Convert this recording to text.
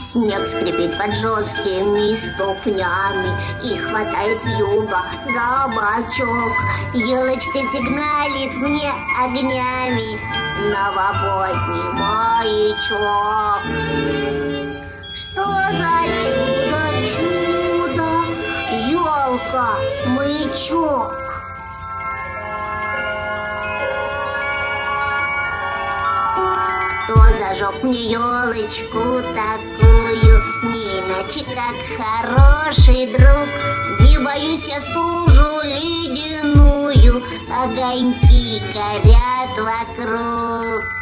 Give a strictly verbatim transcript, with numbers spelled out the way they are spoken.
Снег скрипит под жесткими ступнями и хватает вьюга за бочок. Елочка сигналит мне огнями, новогодний маячок. Что за чудо, чудо, елка, маячок? Кто зажег мне елочку такую, не иначе как хороший друг? Не боюсь я стужу ледяную, огоньки горят вокруг.